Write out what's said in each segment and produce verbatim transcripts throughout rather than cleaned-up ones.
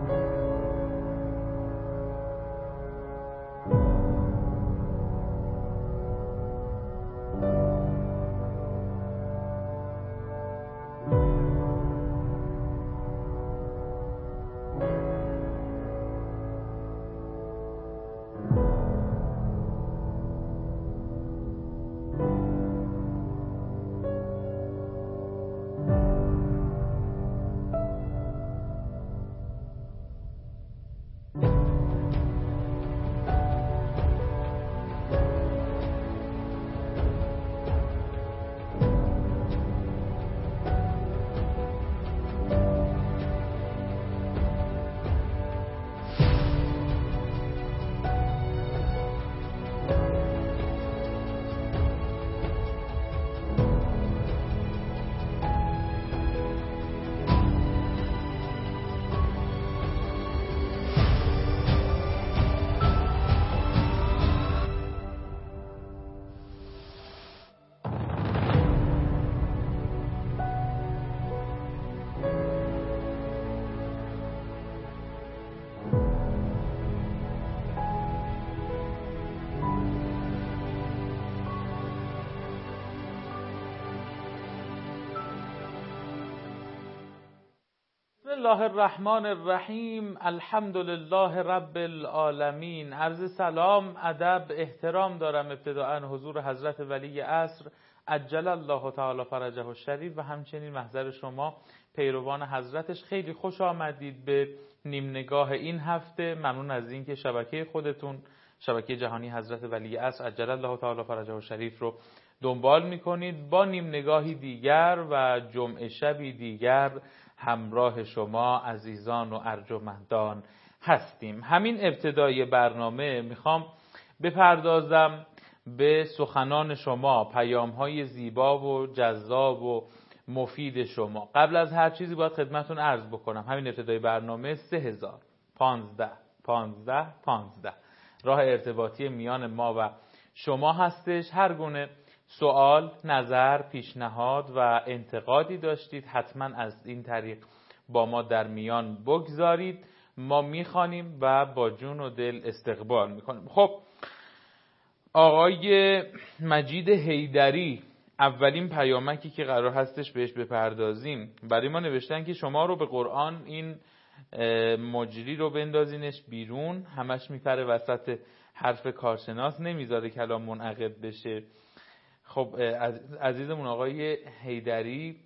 بسم الله الرحمن الرحیم. الحمد لله رب العالمین. عرض سلام، ادب، احترام دارم ابتداءً حضور حضرت ولی عصر عجل الله تعالی فرجه الشریف و همچنین محضر شما پیروان حضرتش. خیلی خوش آمدید به نیم نگاه این هفته. ممنون از اینکه شبکه خودتون، شبکه جهانی حضرت ولی عصر عجل الله تعالی فرجه الشریف رو دنبال میکنید. با نیم نگاهی دیگر و جمعه شبی دیگر همراه شما عزیزان و ارجمندان هستیم. همین ابتدای برنامه میخوام بپردازم به سخنان شما، پیام‌های زیبا و جذاب و مفید شما. قبل از هر چیزی باید خدمتتون عرض بکنم همین ابتدای برنامه سه هزار پانزده پانزده پانزده راه ارتباطی میان ما و شما هستش. هر گونه سوال، نظر، پیشنهاد و انتقادی داشتید حتما از این طریق با ما در میان بگذارید. ما میخوانیم و با جون و دل استقبال میکنیم. خب آقای مجید حیدری، اولین پیامکی که قرار هستش بهش بپردازیم، برای ما نوشتن که شما رو به قرآن این مجری رو بندازینش بیرون، همش میپره وسط حرف کارشناس، نمیذاره کلام منعقد بشه. خب عزیزمون آقای حیدری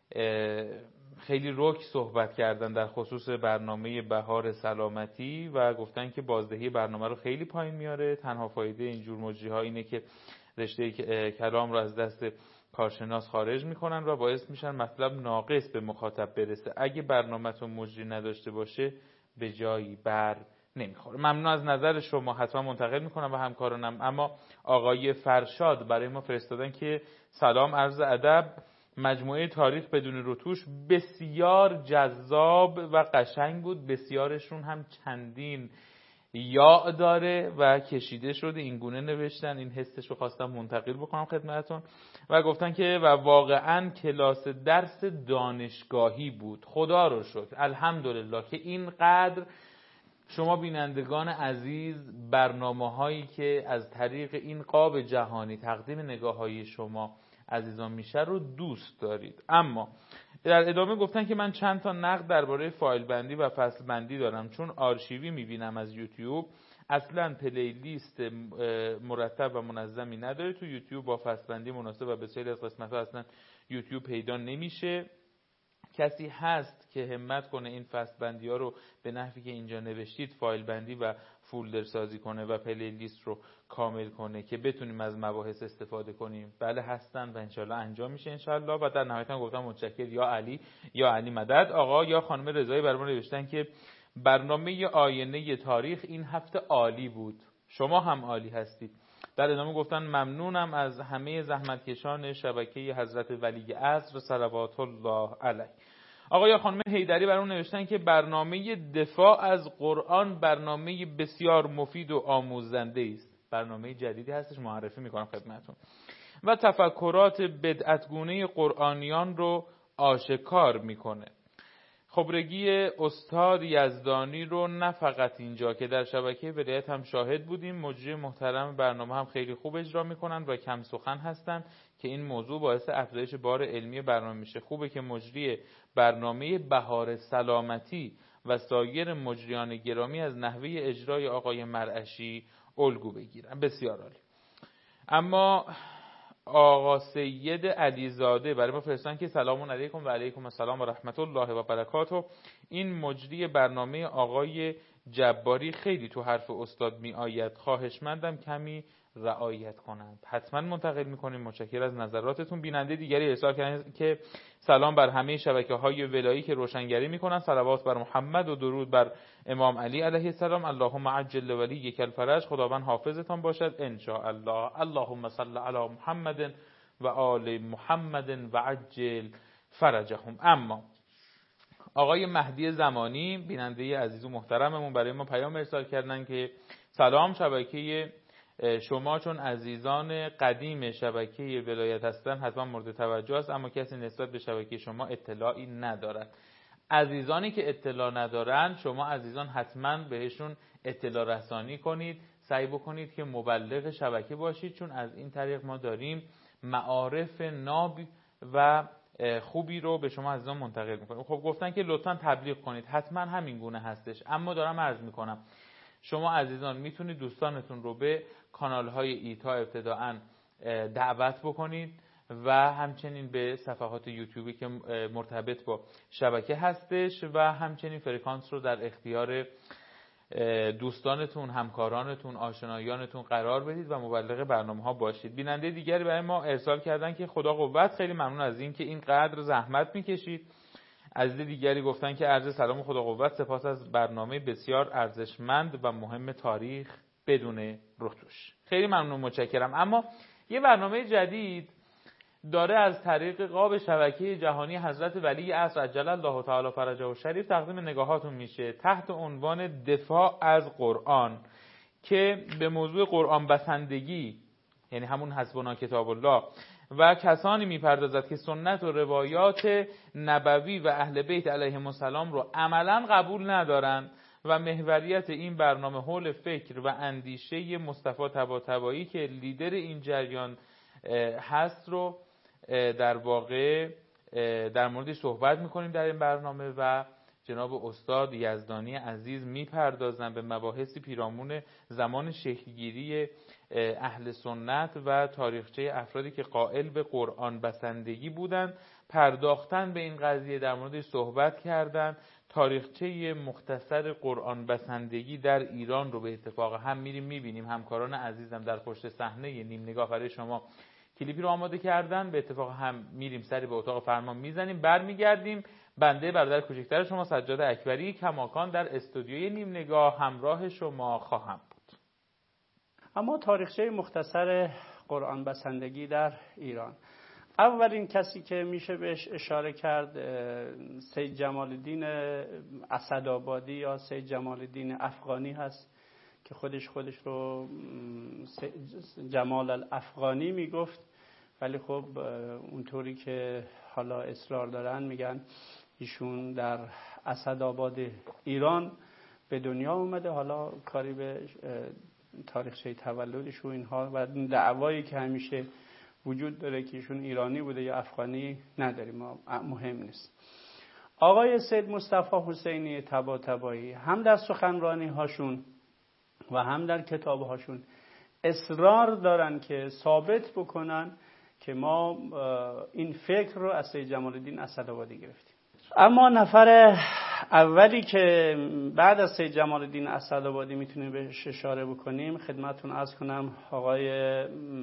خیلی رک صحبت کردن در خصوص برنامه بهار سلامتی و گفتن که بازدهی برنامه رو خیلی پایین میاره. تنها فایده اینجور مجری ها اینه که رشته کلام رو از دست کارشناس خارج میکنن و باعث میشن مطلب ناقص به مخاطب برسه. اگه برنامه‌تون مجری نداشته باشه به جایی بر نمیخوره. ممنون از نظر شما، حتما منتقل میکنم به همکارانم. اما آقای فرشاد برای ما فرستادن که سلام، عرض ادب، مجموعه تاریخ بدون رتوش بسیار جذاب و قشنگ بود. بسیارشون هم چندین یا داره و کشیده شده، این گونه نوشتن. این حسش رو خواستم منتقل بکنم خدمتتون و گفتن که و واقعا کلاس درس دانشگاهی بود. خدا رو شکر، الحمدلله که اینقدر شما بینندگان عزیز برنامه هایی که از طریق این قاب جهانی تقدیم نگاه های شما عزیزان میشه رو دوست دارید. اما در ادامه گفتن که من چند تا نقد درباره فایل بندی و فصل بندی دارم، چون آرشیوی میبینم از یوتیوب، اصلا پلیلیست مرتب و منظمی نداره تو یوتیوب، با فصل بندی مناسب و بسیاری از قسمت ها اصلا یوتیوب پیدا نمیشه. کسی هست که همت کنه این فصل بندی ها رو به نحوی که اینجا نوشتید فایل بندی و فولدر سازی کنه و پلی لیست رو کامل کنه که بتونیم از مباحث استفاده کنیم؟ بله هستن و انشالله انجام میشه انشالله. و در نهایت هم گفتم متشکر یا علی یا علی مدد. آقا یا خانم رضایی برام نوشتن که برنامه آینه تاریخ این هفته عالی بود، شما هم عالی هستید. در ادامه گفتن ممنونم از همه زحمتکشان شبکه حضرت ولی عصر صلوات الله علیه. آقا یا خانم حیدری برام نوشتن که برنامه دفاع از قرآن برنامه بسیار مفید و آموزنده است. برنامه جدیدی هستش، معرفی میکنم خدمتتون. و تفکرات بدعتگونه قرآنیان رو آشکار میکنه. خبرگی استاد یزدانی رو نه فقط اینجا که در شبکه ولایت هم شاهد بودیم، مجری محترم برنامه هم خیلی خوب اجرا میکنن و کم سخن هستن که این موضوع باعث افزایش بار علمی برنامه میشه. خوبه که مجری برنامه بهار سلامتی و سایر مجریان گرامی از نحوه اجرای آقای مرعشی الگو بگیرن. بسیار عالی. اما آقا سید علیزاده برای ما فرستن که سلام علیکم و علیکم السلام و رحمت الله و برکاته. این مجری برنامه آقای جباری خیلی تو حرف استاد می آید، خواهشمندم کمی رعایت کنند. حتما منتقل میکنیم. متشکرم از نظراتتون. بیننده دیگری ارسال کردن که سلام بر همه شبکه‌های ولایی که روشنگری میکنن، صلوات بر محمد و درود بر امام علی علیه السلام. اللهم عجل ولیک الفرج. خداوند حافظتان باشد ان شاء الله. اللهم صل علی محمد و آل محمد و عجل فرجهم. اما آقای مهدی زمانی بیننده عزیز و محترممون برای ما پیام ارسال کردن که سلام، شبکه شما چون عزیزان قدیم شبکه ولایت هستن حتما مورد توجه است، اما کسی نسبت به شبکه شما اطلاعی ندارد. عزیزانی که اطلاع ندارن، شما عزیزان حتما بهشون اطلاع رسانی کنید، سعی بکنید که مبلغ شبکه باشید، چون از این طریق ما داریم معارف ناب و خوبی رو به شما عزیزان منتقل میکنیم. خب گفتن که لطفاً تبلیغ کنید، حتما همین گونه هستش، اما دارم عرض میکنم شما عزیزان میتونید دوستانتون رو به کانال‌های ایتا ابتداعاً دعوت بکنید و همچنین به صفحات یوتیوبی که مرتبط با شبکه هستش و همچنین فرکانس رو در اختیار دوستانتون، همکارانتون، آشنایانتون قرار بدید و مبلغ برنامه‌ها باشید. بیننده دیگری برای ما ارسال کردن که خدا قوت، خیلی ممنون از این که اینقدر زحمت میکشید. عزیز دیگری گفتن که عرض سلام و خدا قوت، سپاس از برنامه بسیار ارزشمند و مهم تاریخ بدون رتوش. خیلی ممنون، متشکرم. اما یه برنامه جدید داره از طریق قاب شبکه جهانی حضرت ولی عصر عجل الله تعالی فرجه و شریف تقدیم نگاهاتون میشه تحت عنوان دفاع از قرآن، که به موضوع قرآن بسندگی، یعنی همون حسبنا کتاب الله، و کسانی میپردازد که سنت و روایات نبوی و اهل بیت علیهم السلام رو عملا قبول ندارن و محوریت این برنامه حول فکر و اندیشه مصطفی طباطبایی که لیدر این جریان هست رو در واقع در موردش صحبت میکنیم در این برنامه و جناب استاد یزدانی عزیز میپردازن به مباحثی پیرامون زمان شکلگیری اهل سنت و تاریخچه افرادی که قائل به قرآن بسندگی بودند، پرداختن به این قضیه، در موردش صحبت کردن. تاریخچه مختصر قرآن بسندگی در ایران رو به اتفاق هم میریم میبینیم. همکاران عزیزم در پشت صحنه نیم نگاه برای شما کلیپی رو آماده کردن. به اتفاق هم میریم سری به اتاق فرمان میزنیم، برمیگردیم. بنده برادر کوچکتر شما سجاد اکبری کماکان در استودیوی نیم نگاه همراه شما خواهم بود. اما تاریخچه مختصر قرآن بسندگی در ایران، اولین کسی که میشه بهش اشاره کرد سید جمال الدین اسدآبادی یا سید جمال الدین افغانی هست که خودش خودش رو جمال الافغانی میگفت، ولی خب اونطوری که حالا اصرار دارن میگن ایشون در اسدآباد ایران به دنیا اومده. حالا کاری به تاریخچه تولدش و اینها و دعوایی که همیشه وجود داره که ایشون ایرانی بوده یا افغانی نداریم، مهم نیست. آقای سید مصطفی حسینی طباطبایی هم در سخنرانی هاشون و هم در کتاب هاشون اصرار دارن که ثابت بکنن که ما این فکر رو از سید جمال الدین اسدآبادی گرفتیم. اما نفر اولی که بعد از سید جمال الدین اسدآبادی میتونیم بهش اشاره بکنیم، خدمتتون عرض کنم آقای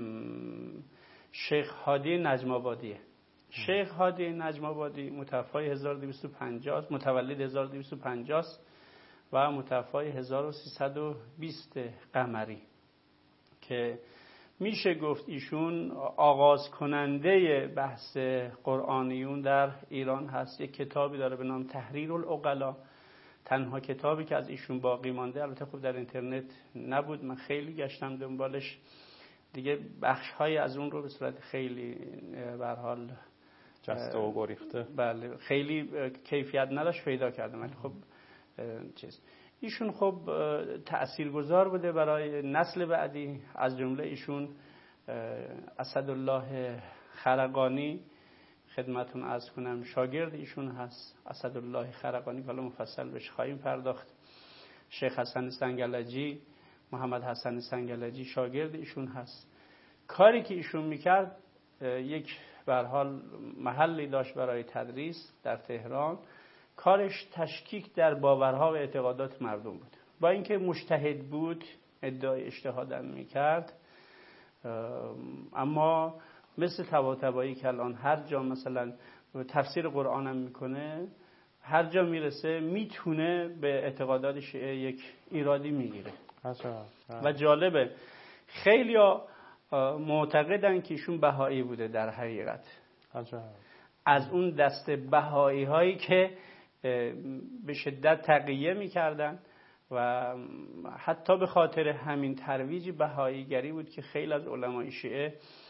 شیخ هادی نجم آبادیه. شیخ هادی نجم آبادی متوفای هزار و دویست و پنجاه، متولد هزار و دویست و پنجاه و متوفای هزار و سیصد و بیست قمری، که میشه گفت ایشون آغاز کننده بحث قرآنیون در ایران هست. یک کتابی داره به نام تحریر العقلا، تنها کتابی که از ایشون باقی مانده. البته خب در اینترنت نبود، من خیلی گشتم دنبالش، دیگه بخش های از اون رو به صورت خیلی به هر حال جسته و گریخته. بله خیلی کیفیت نداشت پیدا کردم، ولی خب چیز ایشون خب تاثیرگذار بوده برای نسل بعدی. از جمله ایشون اسدالله خرقانی خدمتون عرض کنم شاگرد ایشون هست. اسدالله خرقانی حالا مفصل بهش خواهیم پرداخت. شیخ حسن سنگلجی، محمد حسن سنگلجی شاگرد ایشون هست. کاری که ایشون میکرد یک به هر حال محلی داشت برای تدریس در تهران. کارش تشکیک در باورها و اعتقادات مردم بود. با اینکه مجتهد بود، ادعای اجتهاد هم میکرد، اما مثل طباطبایی که الان هر جا مثلا تفسیر قرآن هم میکنه، هر جا میرسه میتونه به اعتقادات شیعه یک ایرادی میگیره. و جالبه خیلی معتقدن که ایشون بهایی بوده در حقیقت. از اون دست بهایی هایی که به شدت تقیه میکردن و حتی به خاطر همین ترویج بهاییگری بود که خیلی از علمای شیعه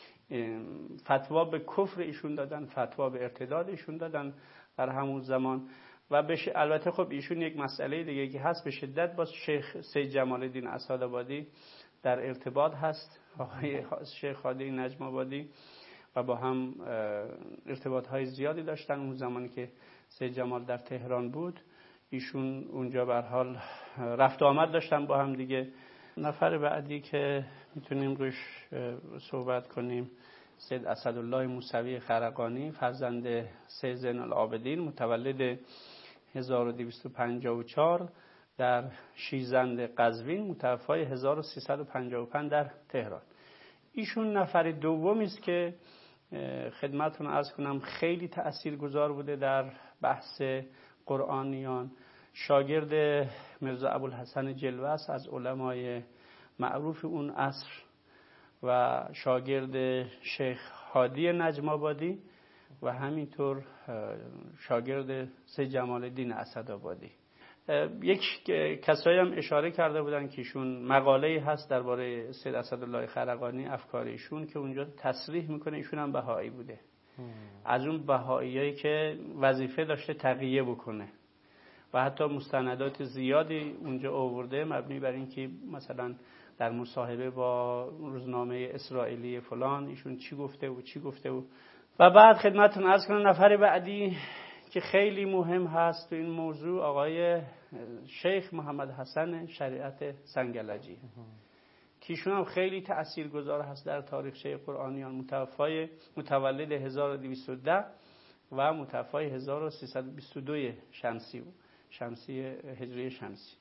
فتوا به کفر ایشون دادن، فتوا به ارتداد ایشون دادن در همون زمان. و بش... البته خب ایشون یک مسئله دیگه که هست، به شدت با شیخ سید جمال الدین اسدآبادی در ارتباط هست، آقای شیخ هادی نجم آبادی، و با هم ارتباط های زیادی داشتن اون زمانی که سید جمال در تهران بود. ایشون اونجا به هر حال رفت آمد داشتن با هم دیگه. نفر بعدی که میتونیم روش صحبت کنیم سید اسدالله موسوی خرقانی، فرزند سید زین العابدین، متولد هزار و دویست و پنجاه و چهار در شیزند قزوین، متوفای هزار و سیصد و پنجاه و پنج در تهران. ایشون نفر دومی است که خدمتتون عرض کنم خیلی تاثیرگذار بوده در بحث قرآنیان. شاگرد میرزا ابوالحسن جلوس از علمای معروف اون عصر و شاگرد شیخ هادی نجم آبادی و همینطور شاگرد سید جمال الدین اسدآبادی. یک کسایی هم اشاره کرده بودن که ایشون مقاله‌ای هست درباره سید اسدالله خرقانی، افکار ایشون، که اونجا تصریح میکنه ایشون هم بهایی بوده. هم. از اون بهاییایی که وظیفه داشته تقیه بکنه و حتی مستندات زیادی اونجا آورده مبنی بر اینکه مثلا در مصاحبه با روزنامه اسرائیلی فلان ایشون چی گفته و چی گفته و و بعد خدمتتون عرض کنم نفر بعدی که خیلی مهم هست تو این موضوع آقای شیخ محمد حسن شریعت سنگلجی که ایشون هم خیلی تاثیرگذار هست در تاریخچه قرآنیان. متوفای متولد هزار و دویست و ده و متوفای هزار و سیصد و بیست و دو شمسی شمسی هجری شمسی.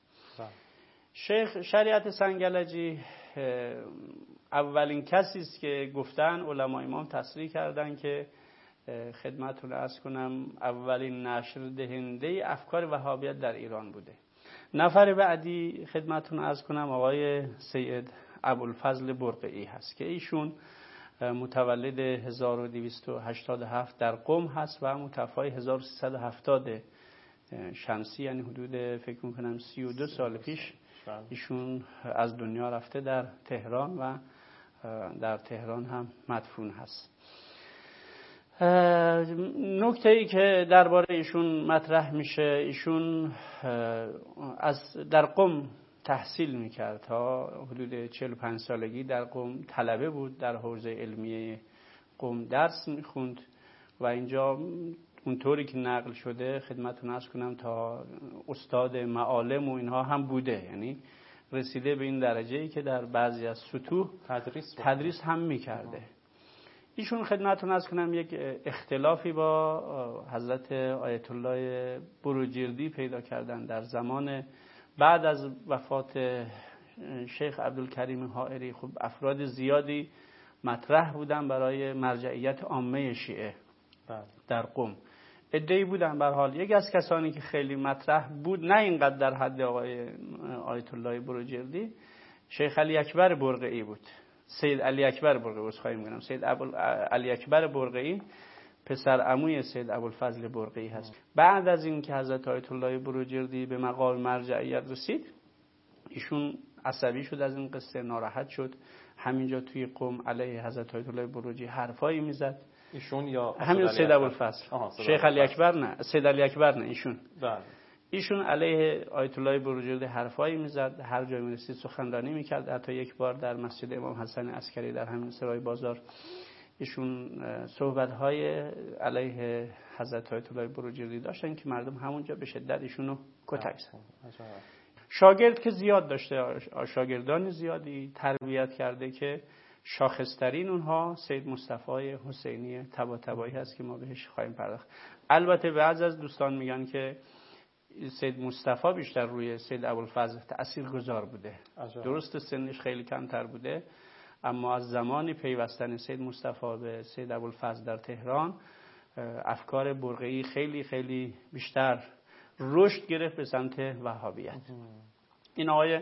شیخ شریعت سنگلجی اولین کسی است که گفتن علما امام تصریح کردن که خدمتتون عرض کنم اولین نشر دهنده افکار وهابیت در ایران بوده. نفر بعدی خدمتتون عرض کنم آقای سید ابوالفضل برقعی هست که ایشون متولد هزار و دویست و هشتاد و هفت در قم هست و متوفای هزار و سیصد و هفتاد شمسی، یعنی حدود فکر میکنم سی و دو سال پیش ایشون از دنیا رفته در تهران و در تهران هم مدفون هست. نکته ای که درباره ایشون مطرح میشه، ایشون از در قم تحصیل میکرد تا حدود چهل و پنج سالگی. در قم طلبه بود، در حوزه علمیه قم درس میخوند و اینجا اونطوری که نقل شده خدمتتون عرض کنم تا استاد معالم و اینها هم بوده، یعنی رسیده به این درجه‌ای که در بعضی از سطوح تدریس, تدریس هم میکرده. ایشون خدمتتون عرض کنم یک اختلافی با حضرت آیت الله بروجردی پیدا کردن در زمان بعد از وفات شیخ عبدالکریم حائری. خب افراد زیادی مطرح بودن برای مرجعیت عامه شیعه در قم. عده‌ای بودن. به هر حال یکی از کسانی که خیلی مطرح بود، نه اینقدر در حد آقای آیت الله بروجردی، شیخ علی اکبر برقعی بود. سید علی اکبر برقعی از خواهیم میگم سید علی اکبر برقعی پسر عموی سید ابوالفضل برقعی هست. بعد از این که حضرت آیت الله بروجردی به مقام مرجعیت رسید، ایشون عصبی شد از این قصه، ناراحت شد، همینجا توی قم علیه حضرت آیت الله بروجردی حرفایی میزد. ایشون یا همین سید ابوالفضل؟ شیخ علی اکبر نه، سید علی اکبر نه، ایشون. بله. ایشون علیه آیت الله بروجردی حرفایی میزد، هر جای میرسید سخنرانی میکرد. حتی یک بار در مسجد امام حسن عسکری در همین سرای بازار ایشون صحبت‌های علیه حضرت آیت الله بروجردی داشتن که مردم همونجا به شدت ایشونو کتک زدن. شاگرد که زیاد داشته، شاگردان زیادی تربیت کرده که شاخصترین اونها سید مصطفی حسینی طباطبایی هست که ما بهش خواهیم پرداخت. البته بعضی از دوستان میگن که سید مصطفی بیشتر روی سید ابوالفضل تاثیرگذار بوده. درست سنش خیلی کمتر بوده، اما از زمانی پیوستن سید مصطفی به سید ابوالفضل در تهران افکار برقعی خیلی خیلی بیشتر رشد گرفت به سمت وهابیت. این آقای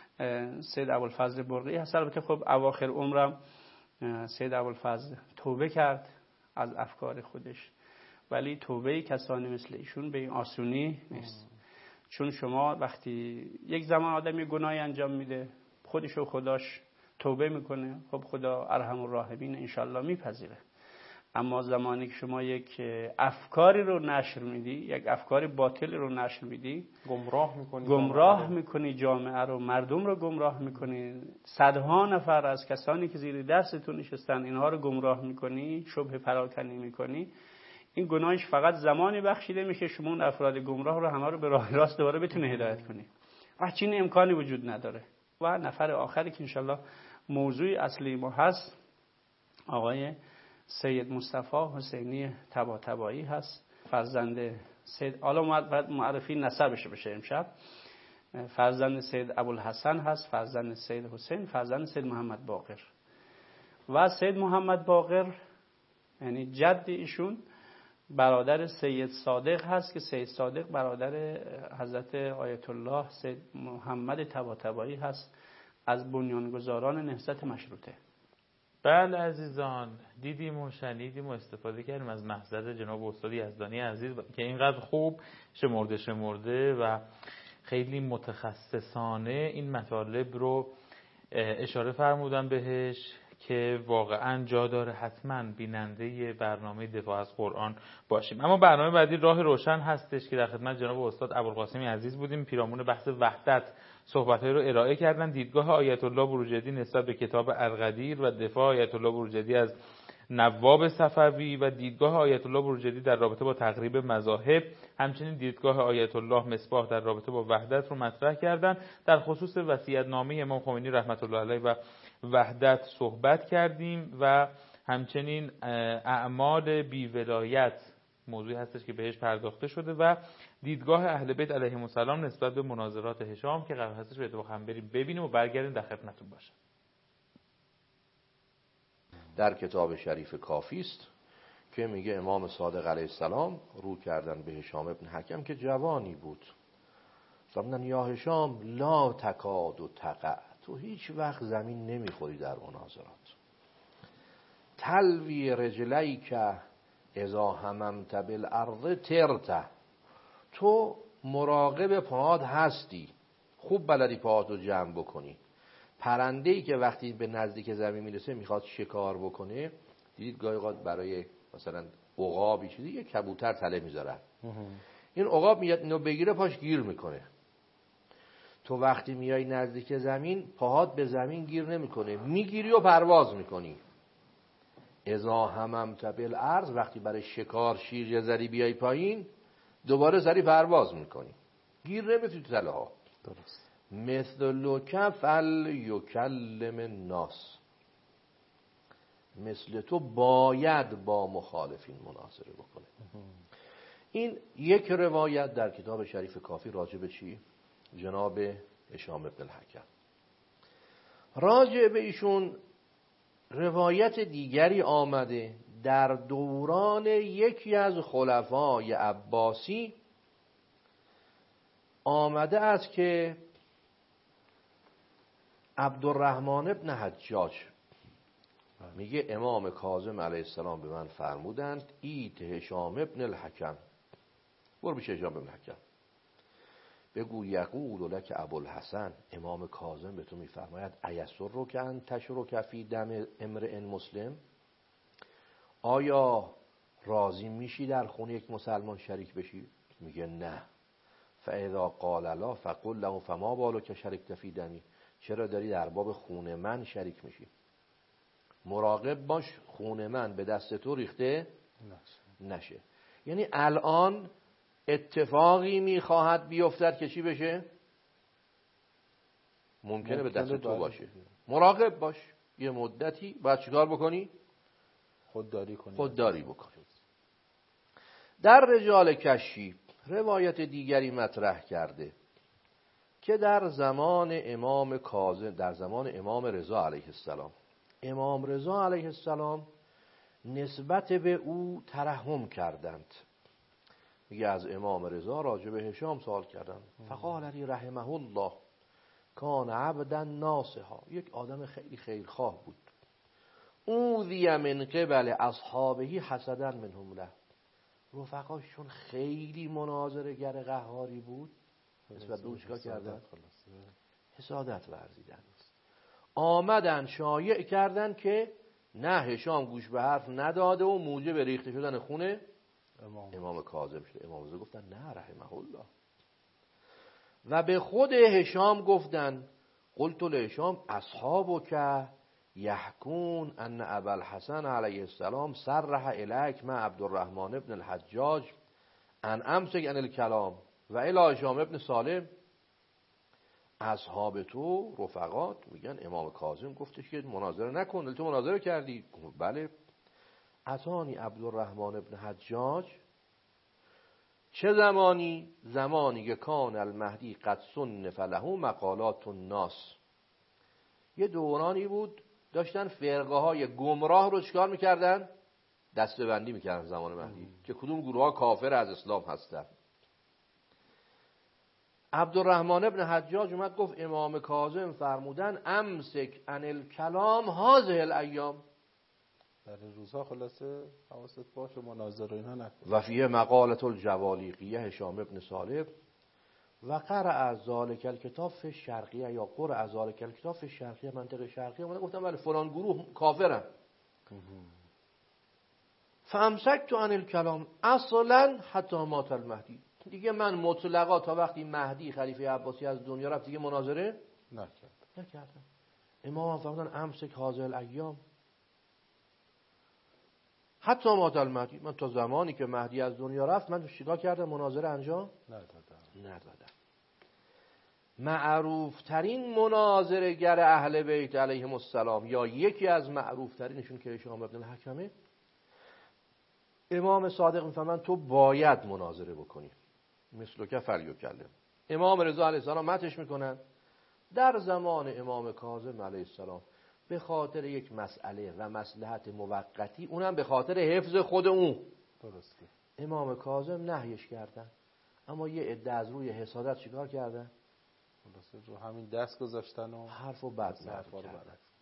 سید ابوالفضل برقعی هست. البته خب اواخر عمرم سید ابوالفضل توبه کرد از افکار خودش، ولی توبه کسانی مثل ایشون به این آسونی نیست. چون شما وقتی یک زمان آدم یه گناهی انجام میده، خودش و خداش توبه میکنه، خب خدا ارحم الراحمین انشالله میپذیره. اما زمانی که شما یک افکاری رو نشر میدی، یک افکار باطل رو نشر میدی، گمراه میکنی گمراه میکنی جامعه رو، مردم رو گمراه میکنی، صدها نفر از کسانی که زیر دستتون نشستن اینها رو گمراه میکنی، شبه پراکنی میکنی، این گناهش فقط زمانی بخشیده میشه شما اون افراد گمراه رو همه رو به راه راست دوباره بتونه هدایت کنی. وقتی این امکانی وجود نداره. و نفر آخری که انشالله موضوع اصلی ما هست آقای سید مصطفی حسینی طباطبایی هست، فرزند سید، حالا معرفی نسبش بشه امشب، فرزند سید ابوالحسن هست، فرزند سید حسین، فرزند سید محمد باقر. و سید محمد باقر یعنی جد ایشون برادر سید صادق هست که سید صادق برادر حضرت آیت الله سید محمد طباطبایی هست از بنیانگذاران نهضت مشروطه. بله عزیزان، دیدیم و شنیدیم و استفاده کردیم از محضر جناب استاد یزدانی عزیز که اینقدر خوب شمرده شمرده و خیلی متخصصانه این مطالب رو اشاره فرمودن بهش که واقعا جا داره حتما بیننده برنامه دفاع از قرآن باشیم. اما برنامه بعدی راه روشن هستش که در خدمت جناب استاد ابوالقاسمی عزیز بودیم، پیرامون بحث وحدت صحبت‌های رو ارائه کردن. دیدگاه آیت الله بروجردی نسبت به کتاب القدیر و دفاع آیت الله بروجردی از نواب صفوی و دیدگاه آیت الله بروجردی در رابطه با تقریب مذاهب، همچنین دیدگاه آیت الله مصباح در رابطه با وحدت رو مطرح کردن. در خصوص وصیت‌نامه امام خمینی رحمت الله علیه و وحدت صحبت کردیم و همچنین اعمال بی‌ولایت موضوعی هستش که بهش پرداخته شده و دیدگاه اهل بیت علیهم السلام نسبت به مناظرات هشام که قرار هستش به اتفاق هم بریم ببینیم و برگردیم در خدمتتون باشیم. در کتاب شریف کافی است که میگه امام صادق علیه السلام رو کردن به هشام ابن حکم که جوانی بود، فرمودن یا هشام لا تکاد و تقع، تو هیچ وقت زمین نمیخوری در مناظرات، تلوی رجلیک اذا هممت بالارض ترته، تو مراقب پاهات هستی، خوب بلدی پاهاتو جمع بکنی. پرنده‌ای که وقتی به نزدیک زمین میرسه میخواد شکار بکنه، دیدید گاهی اوقات برای مثلا عقابی چیزی یه کبوتر تله میذارن، این عقاب میاد اینو بگیره پاش گیر میکنه. تو وقتی میای نزدیک زمین پاهات به زمین گیر نمیکنه، میگیری و پرواز میکنی. اذا هممت بالارض، وقتی برای شکار شیر یه ذری بیای پایین دوباره ذری پرواز میکنی، گیر نمیتونی تو تله ها. درست. مثل لوک فل یکلم الناس، مثل تو باید با مخالفین مناظره بکنه. این یک روایت در کتاب شریف کافی راجع به چی؟ جناب هشام ابن الحکم. راجع به ایشون روایت دیگری آمده در دوران یکی از خلفای عباسی، آمده است که عبدالرحمن ابن حجاج میگه امام کاظم علیه السلام به من فرمودند ایت هشام ابن الحکم، برو پیش هشام ابن الحکم بگو یقول لک ابوالحسن، امام کاظم به تو میفرماید ایسر رو که ان تشرک فی دم امرئ مسلم، آیا راضی میشی در خونه یک مسلمان شریک بشی؟ میگه نه. فاذا قال لا فقل له فما بالک شرکت فی دمی، چرا داری در باب خونه من شریک میشی؟ مراقب باش خونه من به دست تو ریخته نشه. یعنی الان اتفاقی میخواهد بیفتد که چی بشه؟ ممکنه به دست تو باشه. مراقب باش. یه مدتی باید چیکار بکنی؟ خودداری کنی. خودداری بکنی. در رجال کشی روایت دیگری مطرح کرده که در زمان امام کاظم، در زمان امام رضا علیه السلام، امام رضا علیه السلام نسبت به او ترحم کردند. میگه از امام رضا راجع به هشام سوال کردند. فقال علی رحمه الله کان عبدا ناصحا، یک آدم خیلی خیرخواه بود. اوذی من قبل اصحابه حسدا منهم له، رفقاشون خیلی مناظره گر قهاری بود، نسبت به او چیکار کردن؟ حسادت ورزیدن. آمدن شایع کردن که نه هشام گوش به حرف نداده و موجب ریخته شدن خونه امام, امام کاظم شده. امام رضا گفتن نه رحمه الله. و به خود هشام گفتن قلت لهشام اصحابک یحکون ان ابا الحسن علیه السلام صرح الیک مع عبدالرحمن ابن الحجاج ان امسک عن الکلام و الی هشام ابن سالم. اصحاب تو رفقات میگن امام کاظم گفتش که مناظره نکن، تو مناظره کردی؟ بله. اتانی عبدالرحمن ابن حجاج چه زمانی؟ زمانی که کان المهدی قد صنف له مقالات الناس، یه دورانی بود داشتن فرقه های گمراه رو چکار میکردن؟ دسته بندی میکردن زمان مهدی که کدوم گروه ها کافر از اسلام هستن. عبدالرحمن ابن حجاج اومد گفت امام کاظم فرمودن امسک عن الکلام هذه الایام، در روزها خلاصه حواست باشه مناظره اینا نکن. و فیه مقالت الجوالیقیه هشام ابن سالم و قرأ ذالک الکتاب فی الشرقیه یا قرأ ذالک الکتاب فی الشرقیه، منطقه شرقیه. من گفتم ولی فلان گروه کافرن. فامسکت عن الکلام اصلا حتی مات المهدی، دیگه من مطلقا تا وقتی مهدی خلیفه عباسی از دنیا رفت دیگه مناظره نکرد نکردم. امام فرمودن امسک هذه الایام حتی مات المهدی، من تا زمانی که مهدی از دنیا رفت من چیکار کردم؟ مناظره انجام ندادم ندادم. معروف ترین مناظره گر اهل بیت علیهم السلام یا یکی از معروف ترینشون که هشام ابن الحکمه، امام صادق میفهمن تو باید مناظره بکنی، مثل که فلیکلم. امام رضا علیه السلام متش میکنن. در زمان امام کاظم علیه السلام به خاطر یک مسئله و مصلحت موقتی، اونم به خاطر حفظ خود اون، درسته، امام کاظم نهیش کردن، اما یه عده از روی حسادت چیکار کردن؟ درسته، رو همین دست گذاشتن و حرف و بد کردن.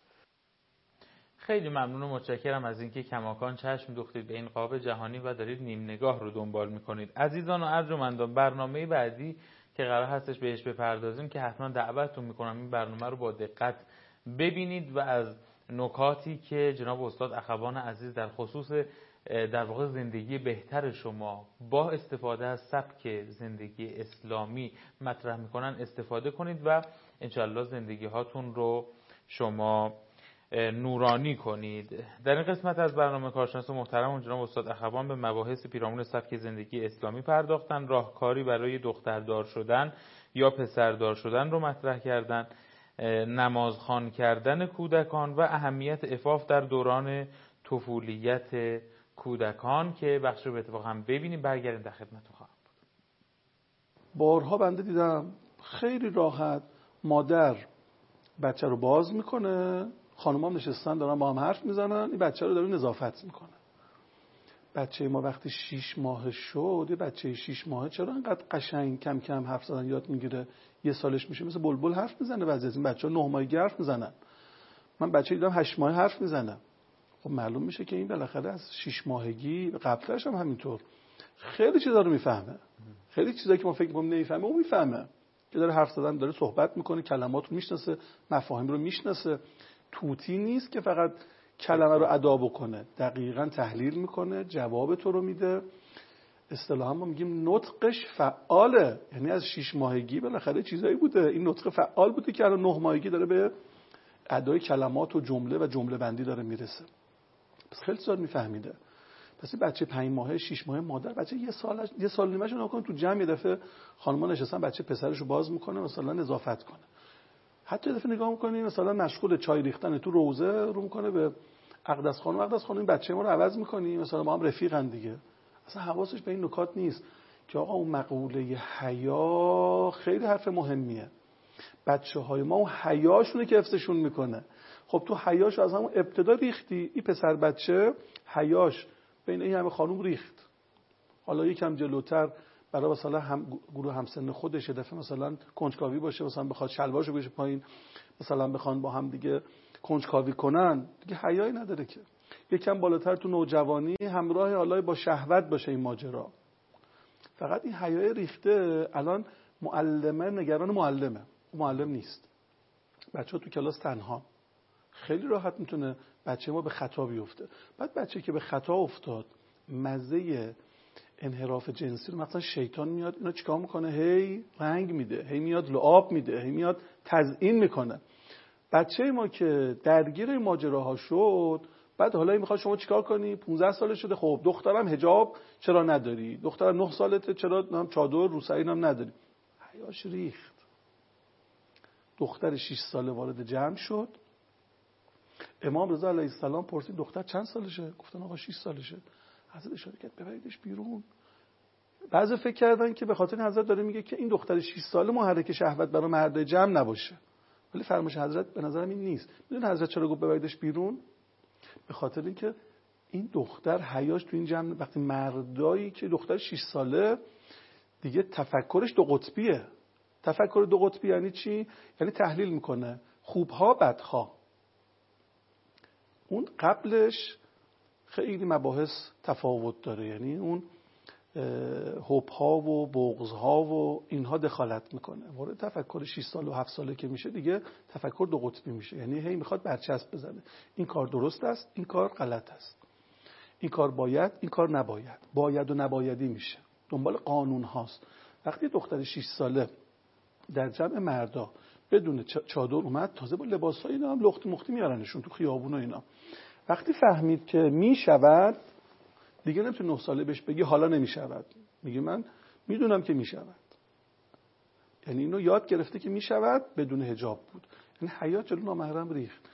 خیلی ممنون و متشکرم از اینکه کماکان چشم دوختید به این قاب جهانی و دارید نیم نگاه رو دنبال میکنید. عزیزان و ارجمندان، برنامه بعدی که قرار هستش بهش بپردازیم که حتما دعوتتون میکنم این برنامه رو با دقت ببینید و از نکاتی که جناب استاد اخوان عزیز در خصوص در واقع زندگی بهتر شما با استفاده از سبک زندگی اسلامی مطرح میکنن استفاده کنید و انشالله زندگی هاتون رو شما نورانی کنید. در این قسمت از برنامه کارشناس محترم جناب استاد اخوان به مباحث پیرامون سبک زندگی اسلامی پرداختن، راهکاری برای دختردار شدن یا پسردار شدن رو مطرح کردن، نمازخوان کردن کودکان و اهمیت عفاف در دوران طفولیت کودکان که بخش رو به اتفاق هم ببینیم برگردیم در خدمتتون خواهم بود. بارها بنده دیدم خیلی راحت مادر بچه رو باز میکنه، خانوما هم نشستن دارن با هم حرف میزنن، این بچه رو داره نظافت میکنه. بچه ما وقتی شیش ماه شد، یه بچه شیش ماهه چرا انقدر قشنگ کم کم حرف زدن یاد میگیره؟ یه سالش میشه مثل بلبل حرف میزنه. بعضی از این بچه‌ها نه ماهگی حرف میزنن. من بچه دیدم هشت ماهه حرف میزنه. خب معلوم میشه که این بالاخره از شیش ماهگی قبلش هم همینطور خیلی چیزا رو میفهمه. خیلی چیزایی که ما فکر می‌کنیم نمیفهمه اون میفهمه. که داره حرف زدن، داره صحبت میکنه، کلمات رو میشناسه، مفاهیم رو میشناسه. توتی نیست که فقط کلمه رو ادا بکنه، دقیقاً تحلیل میکنه، جواب تو رو میده. اصطلاحا ما میگیم نطقش فعاله، یعنی از شش ماهگی بالاخره چیزایی بوده، این نطق فعال بوده که الان نه ماهگی داره به ادای کلمات و جمله و جمله بندی داره میرسه. پس خیلی زیاد میفهمیده. پس این بچه پنج ماهه شش ماهه مادر بچه یه سال یه سال نیمه شو نکنه تو جمع یه دفعه خانم‌ها نشستن بچه پسرشو باز میکنه مثلا نظافت کنه. حتی یه دفعه نگاه میکنی مثلا مشغول چای ریختن تو روزه رو میکنه به اقدس خانم، اقدس خانم این بچه ما رو عوض میکنی، مثلا ما هم رفیقن دیگه. اصلا حواسش به این نکات نیست که آقا اون مقوله حیا خیلی حرف مهمیه. بچه‌های ما اون حیاشونه که حفظشون میکنه. خب تو حیاش از همون ابتدا ریختی، این پسر بچه حیاش بین این همه خانم ریخت. حالا یکم جلوتر برای مثلا هم گروه همسن خودش دفعه مثلا کنجکاوی باشه، مثلا بخواد شلوارشو بکشه پایین، مثلا بخوان با هم دیگه کنجکاوی کنن، دیگه حیایی نداره که. یکم بالاتر تو نوجوانی همراه حالا با شهوت باشه این ماجرا. فقط این حیای ریخته الان معلمه نگران معلمه، معلم نیست. بچه‌ها تو کلاس تنها، خیلی راحت میتونه بچه ما به خطا بیفته. بعد بچه که به خطا افتاد مزه انحراف جنسی رو مثلا شیطان میاد اینا چیکار میکنه؟ هی رنگ میده، هی میاد لعاب میده، هی میاد تزیین میکنه. بچه ما که درگیر این ماجراها شد، بعد حالا میخواد شما چیکار کنی؟ پانزده سالش شده، خب دخترم حجاب چرا نداری؟ دخترم نه سالته چرا نام چادر روسری هم نداری؟ حیاش ریخت. دختر شش ساله وارد جمع شد. امام رضا علیه السلام پرسید دختر چند سالشه؟ گفتن آقا شش سالشه. حضرت اشاره کرد ببریدش بیرون. بعضی فکر کردن که به خاطر حضرت داره میگه که این دختر شش ساله محرک شهوت برای مرد جمع نباشه. ولی فرمایش حضرت به نظرم این نیست. میدون حضرت چرا گفت ببریدش بیرون؟ به خاطر اینکه این دختر حیاش تو این جمع، وقتی مردایی که دختر شش ساله دیگه تفکرش دو قطبیه. تفکر دو قطبی یعنی چی؟ یعنی تحلیل میکنه خوبها بدها. اون قبلش خیلی مباحث تفاوت داره، یعنی اون حبها و بغضها و اینها دخالت میکنه. وارد تفکر شش سال و هفت ساله که میشه دیگه تفکر دو قطبی میشه، یعنی هی میخواد برچسب بزنه این کار درست است، این کار غلط است، این کار باید، این کار نباید، باید و نبایدی میشه، دنبال قانون هاست. وقتی دختر شش ساله در جمع مردا بدون چادر اومد، تازه با لباسای اینا هم لخت مختی میارنشون تو خیابون و اینا، وقتی فهمید که میشود دیگه نمیتونه نه ساله بهش بگی حالا نمیشود، میگه من میدونم که میشود. یعنی اینو یاد گرفته که میشود بدون حجاب بود. یعنی حیات جلو نامحرم ریخت.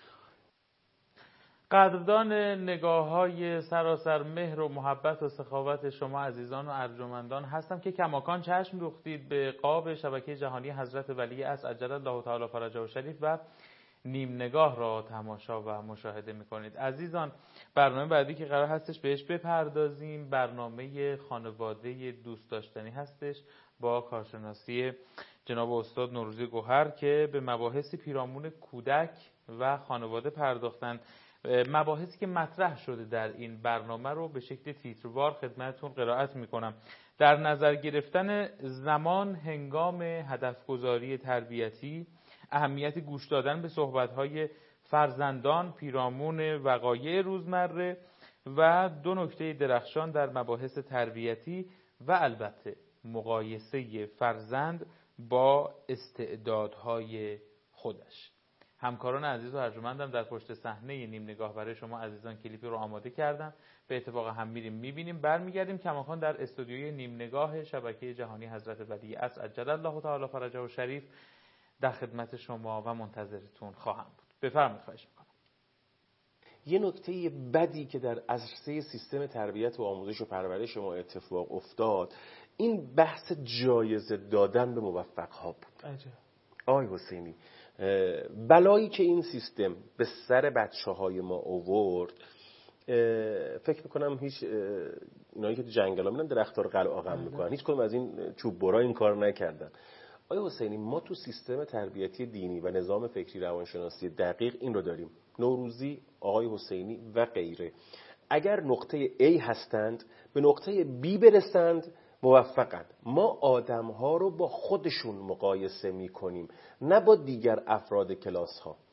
قدردان نگاه‌های سراسر مهر و محبت و سخاوت شما عزیزان و ارجمندان هستم که کماکان چشم دوختید به قاب شبکه جهانی حضرت ولی عصر عجل الله تعالی فرجه شریف و نیم نگاه را تماشا و مشاهده می‌کنید. عزیزان، برنامه بعدی که قرار هستش بهش بپردازیم برنامه خانواده دوست داشتنی هستش با کارشناسی جناب استاد نوروزی گوهر که به مباحث پیرامون کودک و خانواده پرداختن. مباحثی که مطرح شده در این برنامه رو به شکل تیتروار خدمتتون قرائت میکنم. در نظر گرفتن زمان هنگام هدفگذاری تربیتی، اهمیت گوش دادن به صحبت‌های فرزندان پیرامون وقایع روزمره و دو نکته درخشان در مباحث تربیتی و البته مقایسه فرزند با استعدادهای خودش. همکاران عزیز و ارجمندم در پشت صحنه نیم نگاه برای شما عزیزان کلیپی رو آماده کردم. به اتفاق هم میریم میبینیم، برمیگردیم کماکان در استودیوی نیم نگاه شبکه جهانی حضرت ولی عصر عجل الله تعالی فرجه و شریف در خدمت شما و منتظرتون خواهم بود. بفرمایید. خواهش میکنم. یه نکته بدی که در عرصه سیستم تربیت و آموزش و پرورش ما اتفاق افتاد، این بحث جایزه دادن به موفق‌ها بود. عجب. آقای حسینی، بلایی که این سیستم به سر بچه‌های ما آورد، فکر میکنم هیچ اینایی که تو جنگل ها میرن درخت‌ها رو قلعه میکنن، هیچ کدوم از این چوب برا این کار نکردن. آقای حسینی، ما تو سیستم تربیتی دینی و نظام فکری روانشناسی دقیق این رو داریم. نوروزی، آقای حسینی و غیره اگر نقطه A هستند به نقطه B برسند موفقند. ما آدم‌ها رو با خودشون مقایسه می‌کنیم، نه با دیگر افراد کلاس ها.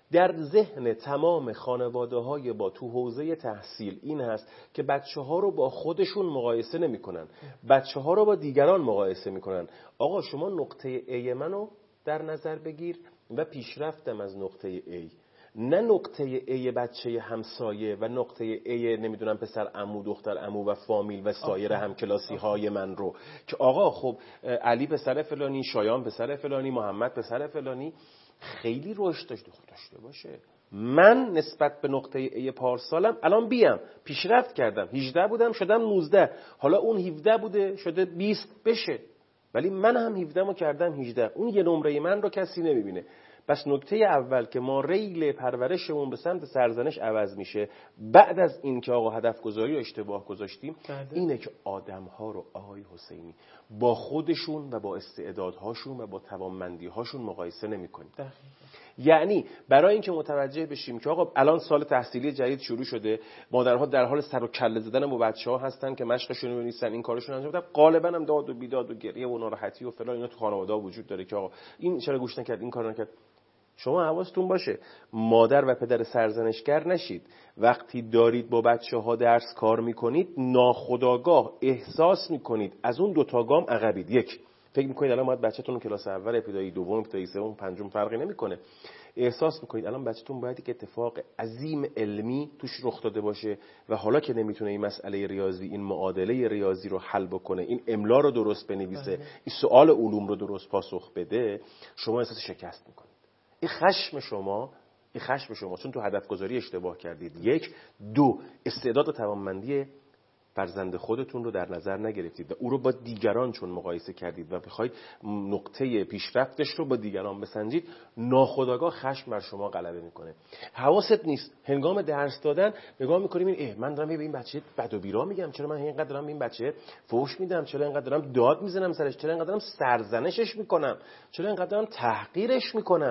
در ذهن تمام خانواده های با تو حوزه تحصیل این هست که بچه ها رو با خودشون مقایسه نمی کنن، بچه ها رو با دیگران مقایسه می کنن. آقا شما نقطه A منو در نظر بگیر و پیشرفتم از نقطه A، نه نقطه A بچه همسایه و نقطه A نمیدونم پسر عمو دختر عمو و فامیل و سایر همکلاسی های من رو که آقا خب علی پسر فلانی، شایان پسر فلانی، محمد پسر فلانی خیلی رشد داشته، خود داشته باشه. من نسبت به نقطه A پارسالم الان بیم پیشرفت کردم، هجده بودم شدم نوزده، حالا اون هفده بوده شده بیست بشه، ولی من هم هفده مو کردم هجده. اون یه نمره من رو کسی نمیبینه. پس نکته اول که ما ریل پرورشمون به سمت سرزنش عوض میشه بعد از این که آقا هدف گذاری رو اشتباه گذاشتیم اینه که آدم‌ها رو آقای حسینی با خودشون و با استعدادهاشون و با توانمندی‌هاشون مقایسه نمی‌کنیم. یعنی برای اینکه متوجه بشیم که آقا الان سال تحصیلی جدید شروع شده، مادرها در حال سر و کله زدن با بچه‌ها هستن که مشقشون رو نیستن، این کارشون انجام بدن، غالبا هم داد و بیداد و گریه و ناراحتی و فلان اینا تو خانواده‌ها وجود داره که آقا این چرا گوش نکرد، این کارو نکرد. شما حواستون باشه مادر و پدر سرزنشگر نشید. وقتی دارید با بچه ها درس کار میکنید ناخودآگاه احساس میکنید از اون دوتا گام عقبید. یک، فکر میکنید الان باید بچه‌تون کلاس اول ابتدایی دوم ابتدایی سوم پنجم فرقی نمیکنه، احساس میکنید الان بچه‌تون باید یک اتفاق عظیم علمی توش رخ داده باشه و حالا که نمیتونه این مسئله ریاضی، این معادله ریاضی رو حل بکنه، این املا رو درست بنویسه، این سوال علوم رو درست پاسخ بده، شما احساس شکست میکنید. این خشم شما، این خشم شما چون تو هدف گذاری اشتباه کردید. یک، دو، استعداد و توانمندی فرزند خودتون رو در نظر نگرفتید و او رو با دیگران چون مقایسه کردید و بخواید نقطه پیشرفتش رو با دیگران بسنجید، ناخودآگاه خشم بر شما غلبه میکنه. حواست نیست هنگام درس دادن نگاه میکنیم این اه من دارم به این بچه بد و بیرا میگم، چرا من اینقدر دارم به این بچه فحش میدم، چرا اینقدر دارم داد میزنم سرش، چرا اینقدر دارم سرزنشش میکنم، چرا اینقدر دارم تحقیرش میکنم.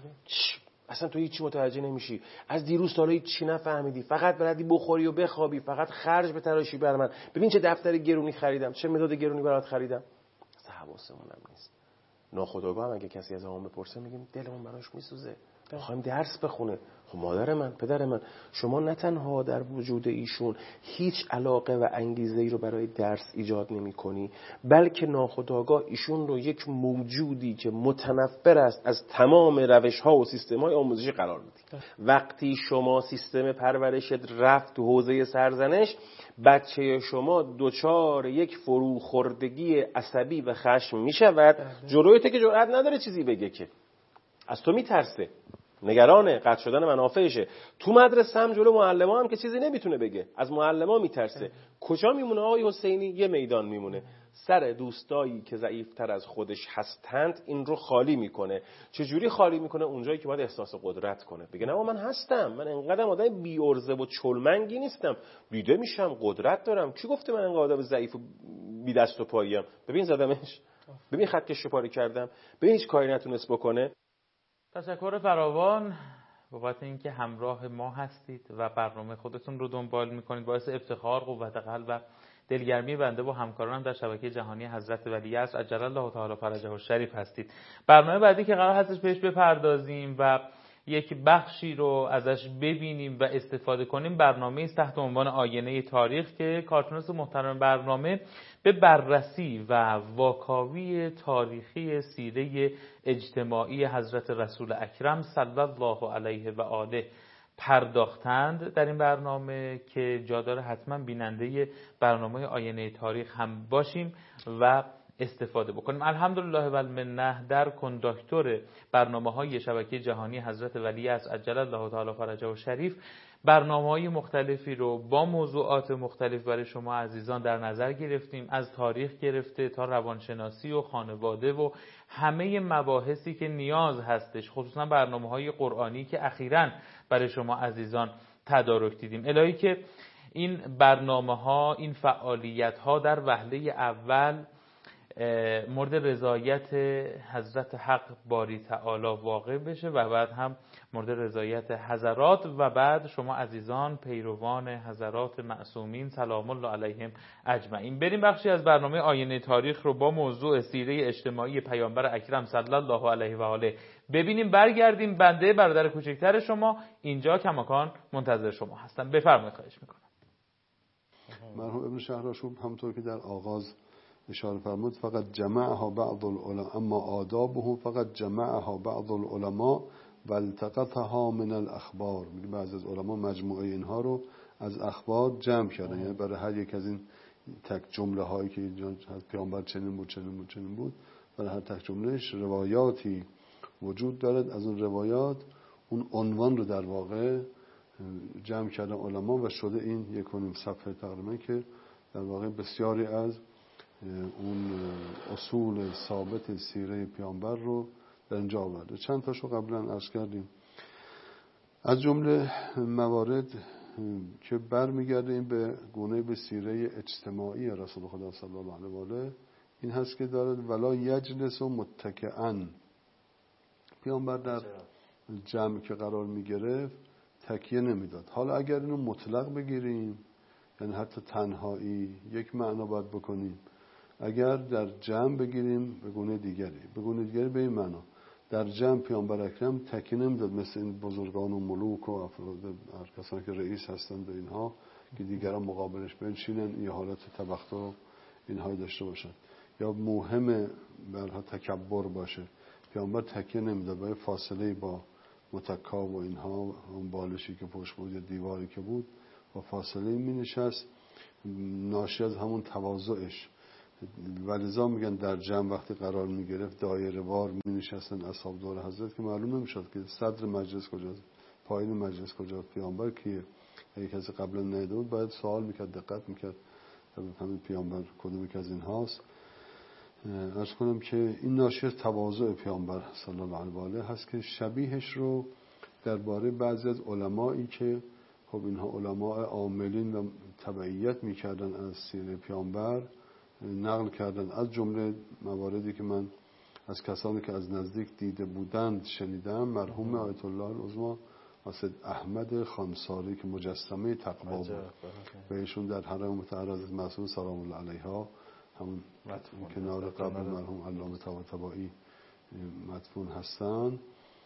اصلا تو هیچی متوجه نمیشی، از دیروز تا حالا هیچی نفهمیدی، فقط بلدی بخوری و بخوابی، فقط خرج به تراشی بر من. ببین چه دفتر گرونی خریدم، چه مداد گرونی برات خریدم. اصلا حواسمون هم نیست. ناخودآگاه هم اگه کسی از همون بپرسه میگیم دلمون براش میسوزه، میخوایم درس بخونه. خب مادر من، پدر من، شما نه تنها در وجود ایشون هیچ علاقه و انگیزه‌ای رو برای درس ایجاد نمی‌کنی، بلکه ناخودآگاه ایشون رو یک موجودی که متنفر است از تمام روش‌ها و سیستم‌های آموزشی قرار میدی. وقتی شما سیستم پرورشت رفت تو حوزه سرزنش، بچه شما دوچار یک فروخوردگی عصبی و خشم میشود، جلویت که جرئت نداره چیزی بگه، که از تو میترسه، نگرانه قطع شدن منافعشه. تو مدرسه هم جلو معلم‌ها هم که چیزی نمیتونه بگه، از معلم‌ها میترسه. کجا میمونه آقای حسینی؟ یه میدان میمونه، سر دوستایی که ضعیف‌تر از خودش هستند این رو خالی میکنه. چجوری خالی میکنه؟ اونجایی که باید احساس قدرت کنه، بگه نه من هستم، من انقدر آدم بی ارزه و چلمنگی نیستم، دیده میشم، قدرت دارم. کی گفته من انقدر آدم ضعیف و بی دست و پاییم؟ ببین زدمش، ببین خطکش رو پاره کردم، ببین هیچ کاری نتونست بکنه. تشکر فراوان بابت اینکه همراه ما هستید و برنامه خودتون رو دنبال میکنید. باعث افتخار، قوت قلب و دلگرمی بنده و همکارانم در شبکه جهانی حضرت ولیعصر عجل الله تعالی فرجه الشریف هستید. برنامه بعدی که قرار هستش بهش بپردازیم و یک بخشی رو ازش ببینیم و استفاده کنیم، برنامه است تحت عنوان آینه تاریخ که کارشناس محترم برنامه به بررسی و واکاوی تاریخی سیره اجتماعی حضرت رسول اکرم صلی الله علیه و آله پرداختند در این برنامه که جا داره حتما بیننده برنامه آینه تاریخ هم باشیم و استفاده بکنیم. الحمدلله و المنه در کنداکتور برنامه‌های شبکه جهانی حضرت ولیعصر عجل الله تعالی فرجه الشریف برنامه‌های مختلفی رو با موضوعات مختلف برای شما عزیزان در نظر گرفتیم، از تاریخ گرفته تا روانشناسی و خانواده و همه مباحثی که نیاز هستش، خصوصا برنامه‌های قرآنی که اخیراً برای شما عزیزان تدارک دیدیم. الهی که این برنامه‌ها، این فعالیت‌ها در وهله اول مورد رضایت حضرت حق باری تعالی واقع بشه و بعد هم مورد رضایت حضرات و بعد شما عزیزان پیروان حضرات معصومین سلام الله علیهم اجمعین. بریم بخشی از برنامه آینه تاریخ رو با موضوع سیره اجتماعی پیامبر اکرم صلی الله علیه و آله ببینیم، برگردیم. بنده برادر کوچکتر شما اینجا کماکان منتظر شما هستم. بفرمایید، خواهش میکنم. مرحوم ابن شهرآشوب همونطور که در آغاز اشاره فرمود فقط جمعها بعض العلماء اما آدابه فقط جمعها بعض العلماء و التقطها من الاخبار. میگه بعضی از علما مجموعه اینها رو از اخبار جمع کردن، یعنی برای هر یک از این تک جمله هایی که از پیامبر چنین بود چنین بود چنین بود، برای هر تک جملهش روایاتی وجود دارد. از اون روایات اون عنوان رو در واقع جمع کردن علما و شده این یک و نیم صفحه تقریبا که در واقع بسیاری از اون اصول ثابت سیره پیامبر رو در اینجا آورده. چند تاشو قبلا عرض کردیم. از جمله موارد که برمیگرده این به گونه به سیره اجتماعی رسول خدا صلی الله علیه و آله این هست که دارد ولا یجلس و متکئن. پیامبر در جمع که قرار میگرفت تکیه نمیداد. حالا اگر اینو مطلق بگیریم یعنی حتی تنهایی یک معنا باید بکنیم، اگر در جمع بگیریم به گونه دیگری به گونه دیگری به این معنا در جمع پیامبر اکرم تکیه نمیداد مثل این بزرگان و ملوک و افراد هر کسانی که رئیس هستند و اینها که دیگران مقابلش بنشینن یه حالت تبختر و اینهای داشته باشن یا مهم برها تکبر باشه. پیامبر تکیه نمیداد، با فاصله با متکا و اینها اون بالشی که پشت بود یا دیواری که بود با فاصله می نشست، ناشی از همون تواضعش. ولذا میگن در جمع وقتی قرار می گرفت دایره وار می نشستن اصحاب دور حضرت که معلوم نمیشد که صدر مجلس کجاست، پایین مجلس کجاست، پیامبر کیه. اگه کسی قبلا ندیده بود باید سوال میکرد، دقت میکرد تا بفهمید پیامبر کدومی که از این هاست. عرض کنم که این ناشی از تواضع پیامبر صلی الله علیه و آله هست که شبیهش رو درباره بعضی از علمایی که خب اینها علماء عاملین و تبعیت میکردن از سیره پیامبر نقل کردن. از جمله مواردی که من از کسانی که از نزدیک دیده بودند شنیدم، مرحوم آیت الله العظمی حضرت احمد خانساری که مجسمه تقوا بود و ایشون در حرم مطهر از معصومه سلام الله علیها همون کنار قبر مرحوم علامه طباطبایی مدفون هستن.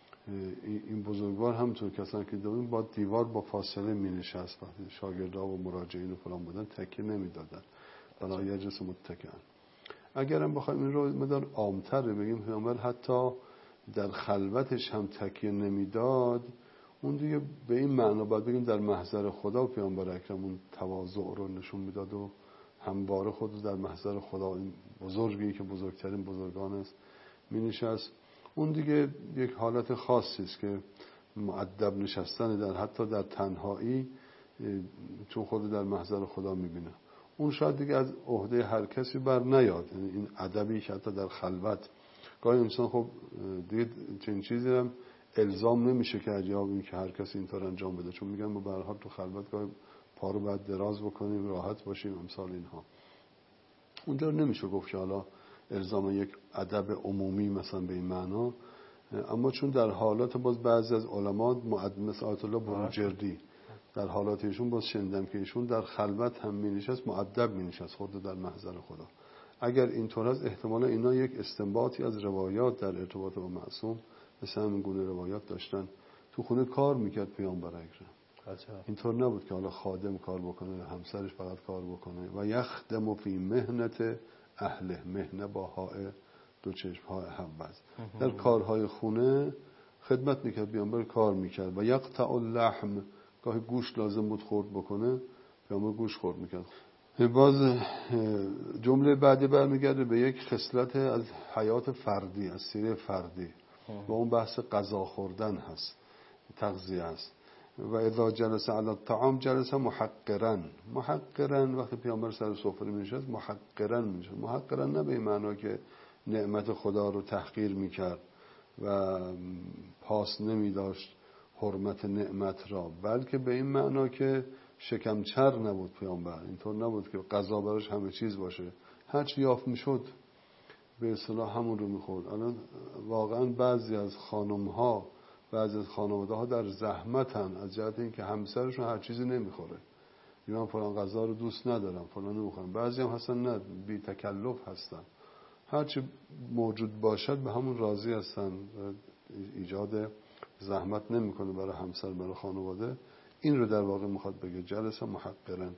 این بزرگوار همونطور کسانی که دیدیم با دیوار با فاصله می نشست، وقتی شاگردها و مراجعین و فلان بودن تکیه نمی دادن، بلا یجلس متکئا. اگرم بخوایم این رو مدار عامتر بگیم پیامبر حتی در خلوتش هم تکیه نمیداد، اون دیگه به این معنا باید بگیم در محضر خدا پیامبر اکرم اون تواضع رو نشون میداد و همواره خود در محضر خدا این بزرگی که بزرگترین بزرگان است می نشست. اون دیگه یک حالت خاصی است که مؤدب نشستن در حتی در تنهایی چون خود در محضر خدا می بینه. اون شاید دیگه از عهده هر کسی بر نیاد، یعنی این ادبی که حتی در خلوت گاهی انسان خب دیگه چنین چیزی هم الزام نمیشه که یا این که هر کسی اینطور انجام بده، چون میگن ما به هر حال تو خلوت گاهی پا رو باید دراز بکنیم راحت باشیم امثال اینها. اونجا نمیشه گفت که حالا الزام یک ادب عمومی مثلا به این معنا، اما چون در حالات باز بعضی از علما مثل آیت الله بروجردی در حالات ایشون باز شنیدم که ایشون در خلوت هم می نشست مؤدب می نشست خود در محضر خدا. اگر اینطور است احتمالا اینا یک استنباطی از روایات در ارتباط با معصوم مثل همین گونه روایات داشتن. تو خونه کار میکرد پیامبر اکرم، اینطور نبود که حالا خادم کار بکنه همسرش فقط کار بکنه. و یخدم فی مهنت اهله، مهنه با های دو چشم های حوض، در کارهای خونه خدمت میکرد پیامبر، کار میکرد. و یقطع اللحم، گاهی گوشت لازم بود خورد بکنه پیامبر گوشت خورد میکرد. باز جمله بعدی برمیگرده به یک خصلت از حیات فردی، از سیره فردی و اون بحث غذا خوردن هست، تغذیه است. و اذا جلس علی الطعام جلس محقرا، محقرا وقتی پیامبر سر سفره میشد محقرا میشد. محقرا نه به این معنا که نعمت خدا رو تحقیر میکرد و پاس نمیداشت حرمت نعمت را، بلکه به این معنا که شکمچر نبود پیامبر، اینطور نبود که غذا براش همه چیز باشه، هر چی یافت میشد به اصطلاح همون رو میخورد. الان واقعا بعضی از خانم ها بعضی از خانواده ها در زحمتن از جهت اینکه همسرشون هر چیزی نمیخوره، میگن فلان غذا رو دوست ندارم، فلان نمیخورم. بعضی هم هستن نه، بی تکلف هستن، هر چی موجود باشد به همون راضی هستن، ایجاد زحمت نمیکنه برای همسر، برای خانواده. این رو در واقع میخواد بگه جلسه محقرن.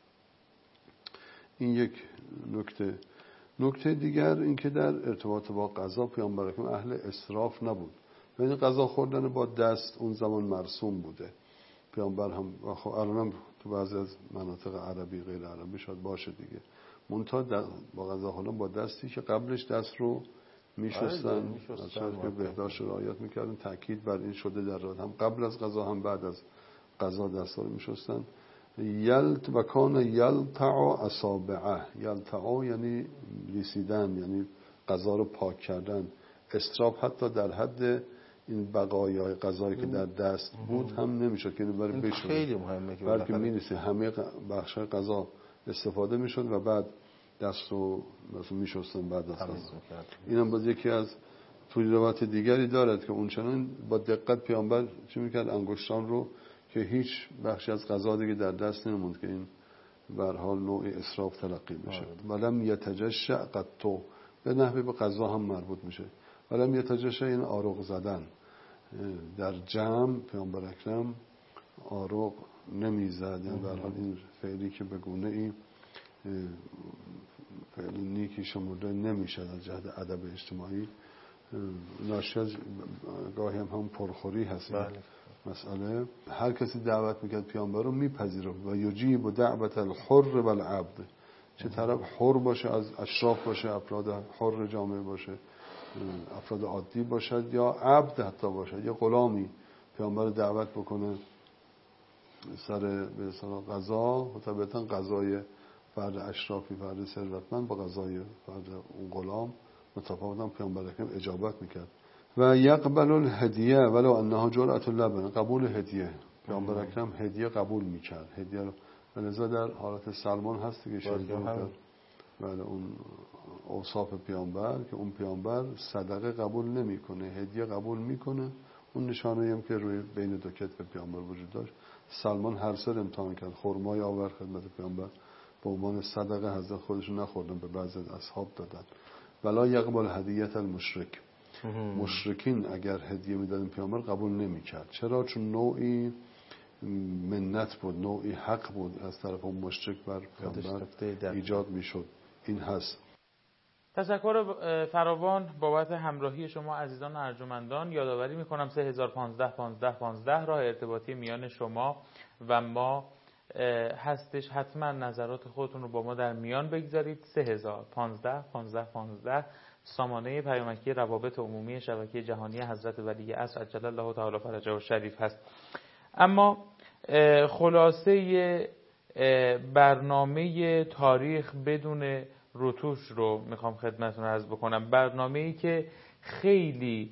این یک نکته. نکته دیگر این که در ارتباط با غذا پیامبر اکرم اهل اسراف نبود. یعنی غذا خوردن با دست اون زمان مرسوم بوده. پیامبر هم خب الانم تو بعضی از مناطق عربی غیر عربی شاید باشه دیگه، منتها با غذا خوردن با دستی که قبلش دست رو میشستن، شاید که بهداشت رو رعایت میکردن، تاکید بر این شده در راه هم قبل از غذا هم بعد از غذا دستا رو میشستن. یلت و کان یلتع اصابعه، یلتع یعنی لیسیدن، یعنی غذا رو پاک کردن. اسراف حتی در حد این بقایای غذایی که در دست بود هم نمیشد که برای بشوره، خیلی مهمه که بلکه می‌نویسه همه بخشای غذا استفاده میشد و بعد دست رو مثلا میشستن بعد از غذا. اینم باز یکی از توی روایت دیگری دارد که اونچنان با دقت پیامبر چی میکرد، انگشتان رو که هیچ بخشی از غذا دیگه در دست نموند که این به هر حال نوع اسراف تلقی بشه. ولم یتجشع قطو، به نحوی به غذا هم مربوط میشه. ولم یتجشع این آروغ زدن در جمع، پیامبر اکرم آروغ نمیزد، یعنی به هر حال این فعلی که به گونه ای فعل نیکی شمرده نمیشد از جهت ادب اجتماعی. ناشی از گاهی هم هم پرخوری هست. بله. مسئله هر کسی دعوت میکرد پیامبر رو میپذیرفت و یجیب دعوت الحر و العبد، چه طرف حر باشه از اشراف باشه، افراد حر جامعه باشه، افراد عادی باشد، یا عبد حتی باشد، یا غلامی، پیامبر دعوت بکنه سر به اصطلاح غذا و طبعا غذای فرد اشرافی، فرد ثروتمند با غذای فرد اون غلام متفاوتن. پیامبر اکرم اجابت میکرد. و یقبل الهدیه ولو انها جرعه اللبن، قبول هدیه. پیامبر اکرم هدیه قبول میکرد، هدیه رو لذا در حالت سلمان هست که شاید هم بله اون اوصاف پیامبر که اون پیامبر صدقه قبول نمیکنه، هدیه قبول میکنه. اون نشانه‌ای هم که روی بین دو کتف پیامبر وجود داشت. سلمان هر سر امتحان کرد، خرمای آور خدمت پیامبر به عنوان صدقه، حضرت خودشون نخوردن، به بعضی از اصحاب دادن. ولا یقبل هدیه المشرک، مشرکین اگر هدیه میدادن پیامبر قبول نمیکرد. چرا؟ چون نوعی منت بود، نوعی حق بود از طرف اون مشرک بر پیامبر ایجاد میشد. این هست. تشکر فراوان بابت همراهی شما عزیزان و ارجمندان. یادآوری میکنم سه هزار و پانزده پانزده پانزده راه ارتباطی میان شما و ما هستش. حتما نظرات خودتون رو با ما در میان بگذارید. سه هزار و پانزده پانزده پانزده سامانه پیامکی روابط عمومی شبکه جهانی حضرت ولی عصر عجل الله تعالی فرجه و شریف هست. اما خلاصه برنامه تاریخ بدون رتوش رو میخوام خدمتتون عرض بکنم. برنامه‌ای که خیلی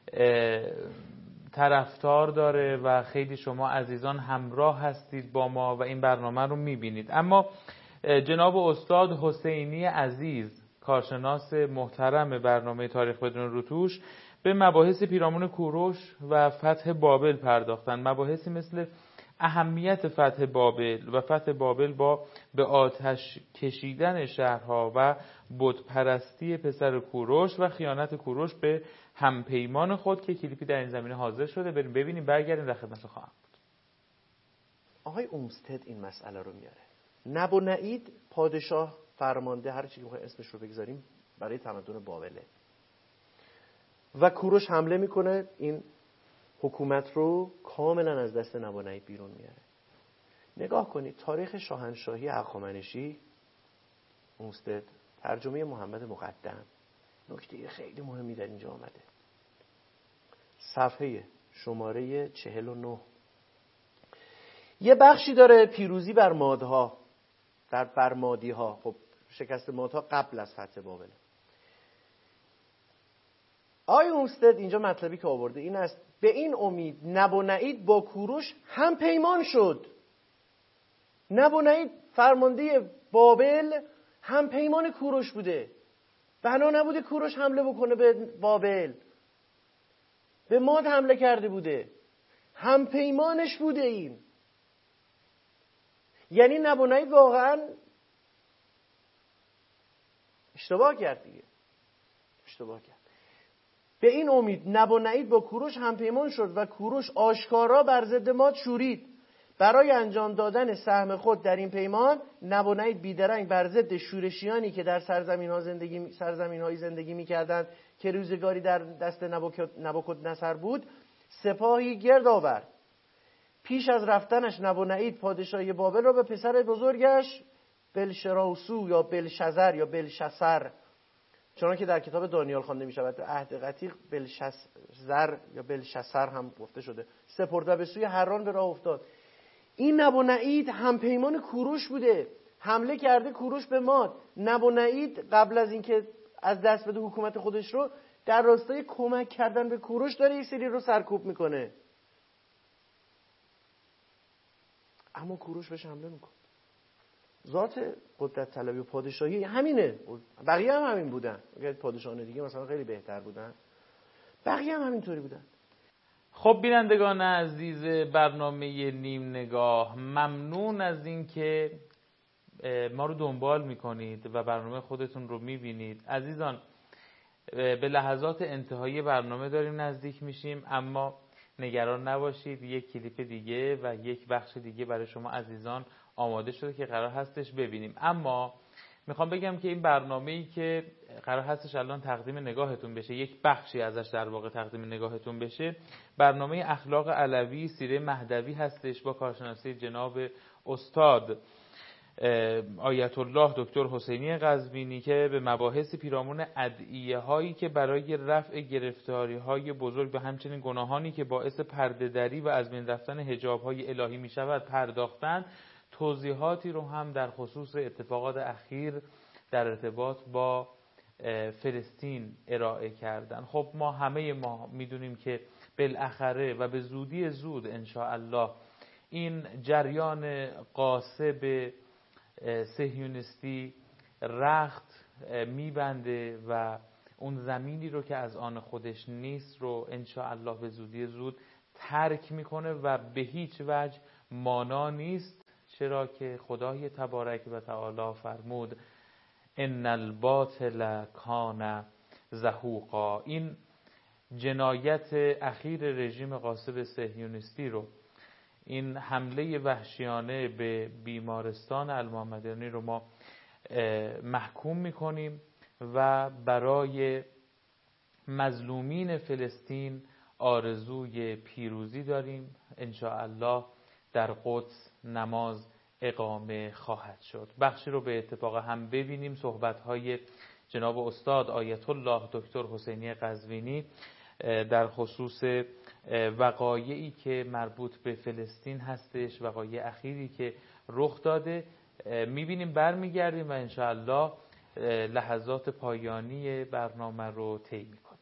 طرفدار داره و خیلی شما عزیزان همراه هستید با ما و این برنامه رو میبینید. اما جناب استاد حسینی عزیز، کارشناس محترم برنامه تاریخ بدون رتوش، به مباحث پیرامون کوروش و فتح بابل پرداختن. مباحثی مثل اهمیت فتح بابل و فتح بابل با به آتش کشیدن شهرها و بتپرستی پسر کوروش و خیانت کوروش به همپیمان خود که کلیپی در این زمینه حاضر شده. بریم ببینیم، برگردیم در خدمت خواهم بود. آقای اومستد این مسئله رو میاره. نبونید پادشاه فرمانده، هر چی که بخوایم اسمش رو بگذاریم، برای تمدن بابله و کوروش حمله میکنه، این حکومت رو کاملا از دست نبونید بیرون میاره. نگاه کنید تاریخ شاهنشاهی هخامنشی، اومستد، ترجمه محمد مقدم، نکته خیلی مهمی در اینجا آمده. صفحه شماره چهل و نه یه بخشی داره پیروزی بر مادها، در بر مادی ها. خب شکست مادها قبل از فتح بابل. آقای اومستد اینجا مطلبی که آورده این است: به این امید نبونید با کوروش هم پیمان شد. نبونید فرمانده بابل هم پیمان کوروش بوده. بنا نبوده کوروش حمله بکنه به بابل، به ماد حمله کرده بوده، هم پیمانش بوده این. یعنی نبونید واقعا اشتباه کرد دیگه، اشتباه کرد. به این امید نبونید با کوروش هم پیمان شد و کوروش آشکارا بر ضد ماد شورید. برای انجام دادن سهم خود در این پیمان نبونید بیدرنگ بر ضد شورشیانی که در سرزمین ها زندگی سرزمین های زندگی می‌کردند که روزگاری در دست نبوکدنصر بود سپاهی گرد آورد. پیش از رفتنش نبونید پادشاهی بابل را به پسر بزرگش بلشراوسو یا بلشزر یا بلشسر، چنانکه در کتاب دانیال خوانده می شود، عهد قطیق بلشزر یا بلشسر هم گفته شده، سپرده به سوی حران به راه افتاد. این نبونید هم پیمان کوروش بوده، حمله کرده کوروش به ماد. نبونید قبل از اینکه از دست بده حکومت خودش رو، در راستای کمک کردن به کوروش داره این سری رو سرکوب میکنه، اما کوروش بهش حمله میکنه. ذات قدرت طلبی و پادشاهی همینه، بقیه هم همین بودن. اگر پادشاهان دیگه مثلا خیلی بهتر بودن، بقیه هم همینطوری بودن. خب بینندگان عزیز برنامه نیم نگاه، ممنون از این که ما رو دنبال میکنید و برنامه خودتون رو میبینید. عزیزان به لحظات انتهایی برنامه داریم نزدیک میشیم، اما نگران نباشید، یک کلیپ دیگه و یک بخش دیگه برای شما عزیزان آماده شده که قرار هستش ببینیم. اما میخوام بگم که این برنامه‌ای که قرار هستش الان تقدیم نگاهتون بشه، یک بخشی ازش در واقع تقدیم نگاهتون بشه، برنامه اخلاق علوی سیره مهدوی هستش با کارشناسی جناب استاد آیت الله دکتر حسینی قزوینی که به مباحث پیرامون ادعیه هایی که برای رفع گرفتاری های بزرگ و همچنین گناهانی که باعث پرده دری و از بین رفتن حجاب های الهی می شود پرداختند، توضیحاتی رو هم در خصوص اتفاقات اخیر در ارتباط با فلسطین ارائه کردن. خب ما همه ما میدونیم که بالاخره و به زودی زود ان شاء الله این جریان غاصب صهیونیستی رخت میبنده و اون زمینی رو که از آن خودش نیست رو ان شاء الله به زودی زود ترک میکنه و به هیچ وجه مانا نیست، چرا که خدای تبارک و تعالی فرمود ان الباطل کان زهوقا. این جنایت اخیر رژیم غاصب صهیونیستی رو، این حمله وحشیانه به بیمارستان المامدانی رو ما محکوم میکنیم و برای مظلومین فلسطین آرزوی پیروزی داریم. ان شاء الله در قدس نماز اقامه خواهد شد. بخشی رو به اتفاق هم ببینیم، صحبت‌های جناب استاد آیت الله دکتر حسینی قزوینی در خصوص وقایعی که مربوط به فلسطین هستش، وقایع اخیری که رخ داده میبینیم، برمیگردیم و انشاءالله لحظات پایانی برنامه رو طی میکنیم.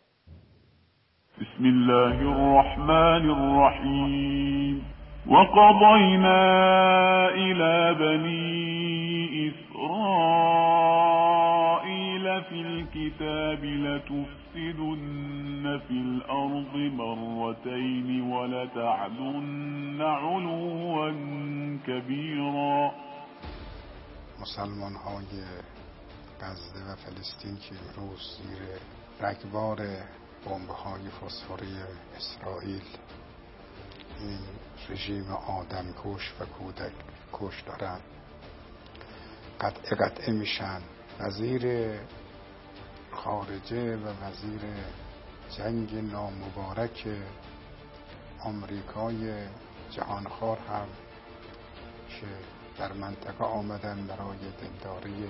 بسم الله الرحمن الرحیم وقضینا الی بنی اسرائیل فی الكتاب لتفسدن فی الارض مرتين ولتعلن علوا كبیرا. مسلمان های غزه و فلسطین که امروز زیر رگبار بمب های فسفوری اسرائیل، این رژیم آدم کش و کودک کش دارن، قطعه قطعه میشن. وزیر خارجه و وزیر جنگ نامبارک آمریکای جهانخوار هم که در منطقه آمدن برای دلداری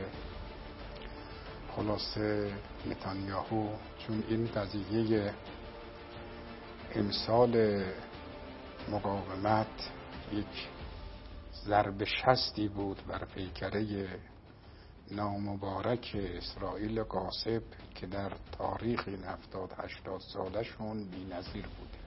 خلاصه نتانیاهو، چون این قضیه امسال مقاومت یک ضرب شستی بود بر پیکره نامبارک اسرائیل غاصب که در تاریخ این هفتاد هشتاد سالشون بی نظیر بوده.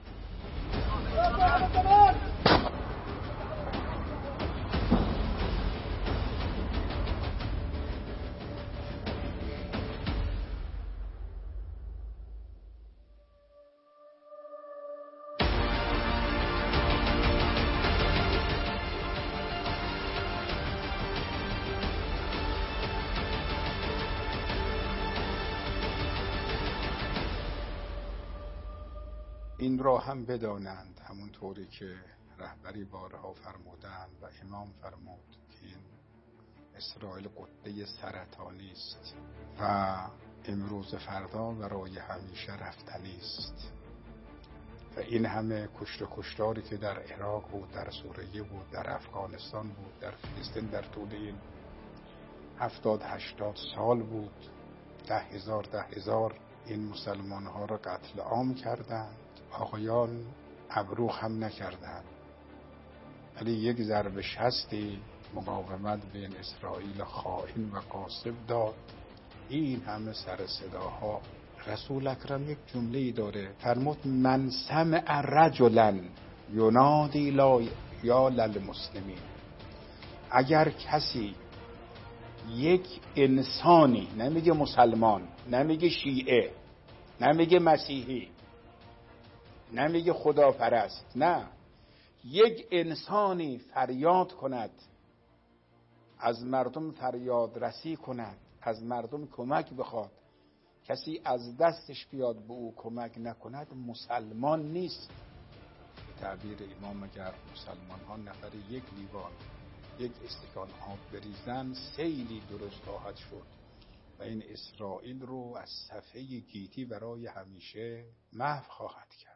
این را هم بدانند، همونطوری که رهبری بارها فرمودند و امام فرمود که این اسرائیل قطعه سرطانی است و امروز فردا برای همیشه رفتنی است و این همه کشت و کشتاری که در عراق بود، در سوریه بود، در افغانستان بود، در فلسطین در طول این هفتاد هشتاد سال بود، ده هزار ده هزار این مسلمان ها را قتل عام کردند. آقایان ابرو خم نکردند، ولی یک ضرب شستی مقاومت به این اسرائیل خائن و غاصب داد. این همه سر صداها. رسول اکرم یک جمله‌ای داره، فرمود من سمع رجلا ینادی لا یا للمسلمین. اگر کسی یک انسانی، نمیگه مسلمان، نمیگه شیعه، نمیگه مسیحی، نمیگه خداپرست، نه، یک انسانی فریاد کند، از مردم فریاد رسی کند، از مردم کمک بخواد، کسی از دستش بیاد به او کمک نکند، مسلمان نیست. به تعبیر امام اگر مسلمان ها نفر یک لیوان یک استکان آب بریزن سیلی درست خواهد شد و این اسرائیل رو از صفحه گیتی برای همیشه محو خواهد کرد.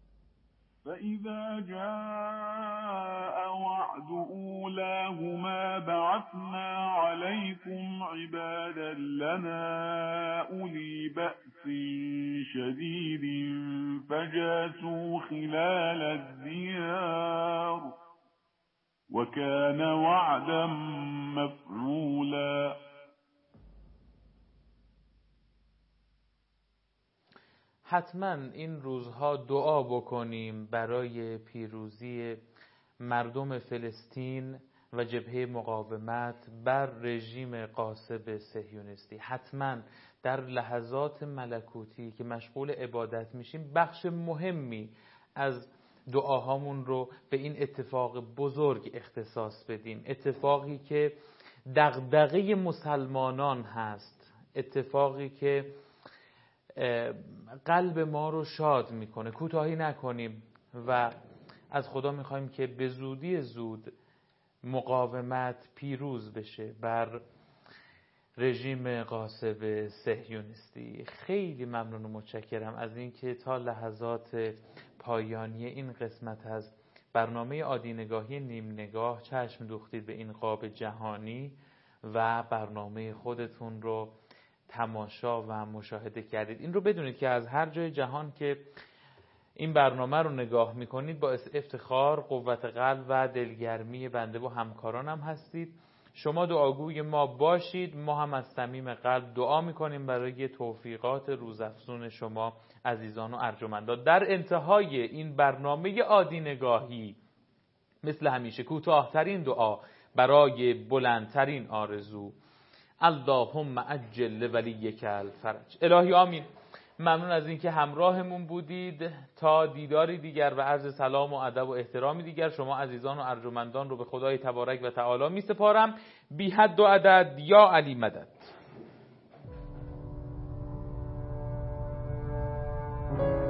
فإذا جاء وعد أولاهما بعثنا عليكم عبادا لنا أولي بأس شديد فجاسوا خلال الديار وكان وعدا مفعولا. حتما این روزها دعا بکنیم برای پیروزی مردم فلسطین و جبهه مقاومت بر رژیم غاصب صهیونیستی. حتما در لحظات ملکوتی که مشغول عبادت میشیم بخش مهمی از دعاهامون رو به این اتفاق بزرگ اختصاص بدیم، اتفاقی که دغدغه مسلمانان هست، اتفاقی که قلب ما رو شاد میکنه. کوتاهی نکنیم و از خدا میخوایم که به زودی زود مقاومت پیروز بشه بر رژیم غاصب صهیونیستی. خیلی ممنون و متشکرم از اینکه تا لحظات پایانی این قسمت از برنامه عادی نیم نگاه چشم دوختید به این قاب جهانی و برنامه خودتون رو تماشا و مشاهده کردید. این رو بدونید که از هر جای جهان که این برنامه رو نگاه میکنید باعث افتخار، قوت قلب و دلگرمی بنده و همکارانم هستید. شما دعاگوی ما باشید، ما هم از صمیم قلب دعا میکنیم برای توفیقات روزافزون شما عزیزان و ارجمندان. در انتهای این برنامه عادی نگاهی مثل همیشه کوتاه‌ترین دعا برای بلندترین آرزو: اللهم عجل لولیک الفرج. الهی آمین. ممنون از اینکه همراهمون بودید. تا دیداری دیگر و عرض سلام و ادب و احترامی دیگر شما عزیزان و ارجمندان رو به خدای تبارک و تعالی می سپارم. بی حد و عدد یا علی مدد.